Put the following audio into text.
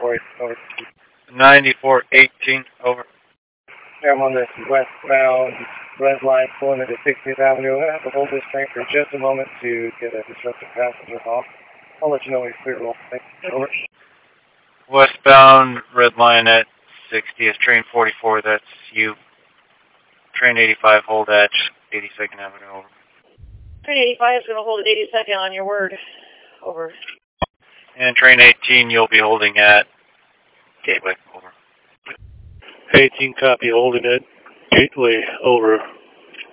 94, over. 9418, over. Yeah, I'm on this westbound red line pulling into 60th Avenue. I have to hold this train for just a moment to get a disruptive passenger off. I'll let you know when it's clear. Roll. Thanks. Over. Westbound red line at 60th, train 44, that's you. Train 85, hold at 82nd Avenue, over. Train 85 is going to hold at 82nd on your word. Over. And train 18, you'll be holding at Gateway, over. 18 copy, holding at Gateway, over.